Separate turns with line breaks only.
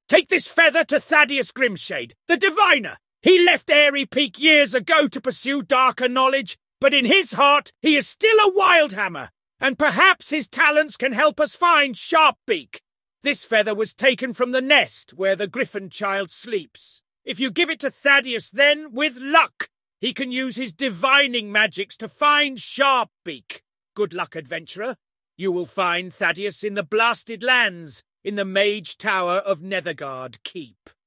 Take this feather to Thaddeus Grimshade, the diviner. He left Airy Peak years ago to pursue darker knowledge, but in his heart he is still a Wildhammer, and perhaps his talents can help us find Sharpbeak. This feather was taken from the nest where the Griffin child sleeps. If you give it to Thaddeus then, with luck, he can use his divining magics to find Sharpbeak. Good luck, adventurer. You will find Thaddeus in the Blasted Lands, in the Mage Tower of Netherguard Keep.